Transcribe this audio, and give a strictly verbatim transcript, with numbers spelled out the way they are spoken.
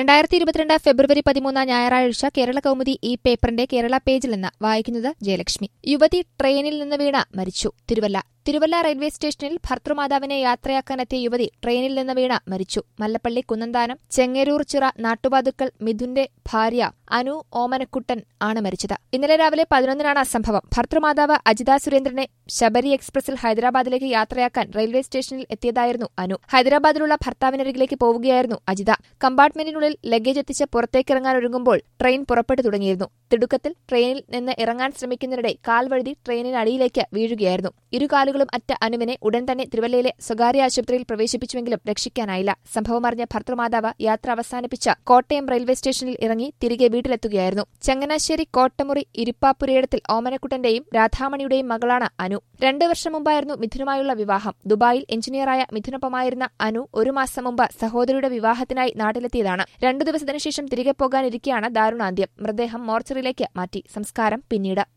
രണ്ടായിരത്തി ഇരുപത്തിരണ്ട് ഫെബ്രുവരി പതിമൂന്ന് ഞായറാഴ്ച കേരള കൗമുദി ഈ പേപ്പറിന്റെ കേരള പേജിൽ നിന്ന് വായിക്കുന്നത് ജയലക്ഷ്മി. യുവതി ട്രെയിനിൽ നിന്ന് വീണ മരിച്ചു. തിരുവല്ല തിരുവല്ല റെയിൽവേ സ്റ്റേഷനിൽ ഭർത്തൃമാതാവിനെ യാത്രയാക്കാനെത്തിയ യുവതി ട്രെയിനിൽ നിന്ന് വീണ മരിച്ചു. മല്ലപ്പള്ളി കുന്നന്താനം ചെങ്ങരൂർ ചിറ നാട്ടുവാതുക്കൽ മിഥുന്റെ ഭാര്യ അനു ഓമനക്കുട്ടൻ ആണ് മരിച്ചത്. ഇന്നലെ രാവിലെ പതിനൊന്നിനാണ് സംഭവം. ഭർത്തൃമാതാവ് അജിത സുരേന്ദ്രനെ ശബരി എക്സ്പ്രസിൽ ഹൈദരാബാദിലേക്ക് യാത്രയാക്കാൻ റെയിൽവേ സ്റ്റേഷനിൽ എത്തിയതായിരുന്നു അനു. ഹൈദരാബാദിലുള്ള ഭർത്താവിനരികിലേക്ക് പോവുകയായിരുന്നു അജിത. കമ്പാർട്ട്മെന്റിനുള്ളിൽ ലഗേജ് എത്തിച്ച് പുറത്തേക്കിറങ്ങാൻ ഒരുങ്ങുമ്പോൾ ട്രെയിൻ പുറപ്പെട്ടു തുടങ്ങിയിരുന്നു. തിടുക്കത്തിൽ ട്രെയിനിൽ നിന്ന് ഇറങ്ങാൻ ശ്രമിക്കുന്നതിനിടെ കാൽ വഴുതി ട്രെയിനിനടിയിലേക്ക് വീഴുകയായിരുന്നു. ഇരുകാലുകളും അറ്റ അനുവിനെ ഉടൻ തന്നെ തിരുവല്ലയിലെ സ്വകാര്യ ആശുപത്രിയിൽ പ്രവേശിപ്പിച്ചുവെങ്കിലും രക്ഷിക്കാനായില്ല. സംഭവമറിഞ്ഞ ഭർത്തൃമാതാവ് യാത്ര അവസാനിപ്പിച്ച കോട്ടയം റെയിൽവേ സ്റ്റേഷനിൽ ഇറങ്ങി തിരികെ വീട്ടിലെത്തുകയായിരുന്നു. ചങ്ങനാശ്ശേരി കോട്ടമുറി ഇരുപ്പാപ്പുരയിടത്തിൽ ഓമനക്കുട്ടന്റെയും രാധാമണിയുടെയും മകളാണ് അനു. രണ്ടു വർഷം മുമ്പായിരുന്നു മിഥുനുമായുള്ള വിവാഹം. ദുബായിൽ എഞ്ചിനീയറായ മിഥുനൊപ്പമായിരുന്ന അനു ഒരു മാസം മുമ്പ് സഹോദരിയുടെ വിവാഹത്തിനായി നാട്ടിലെത്തിയതാണ്. രണ്ടു ദിവസത്തിനു ശേഷം തിരികെ പോകാനിരിക്കെയാണ് ദാരുണാന്ത്യം. മൃതദേഹം മോർച്ചറിയിലേക്ക് മാറ്റി. സംസ്കാരം പിന്നീട്.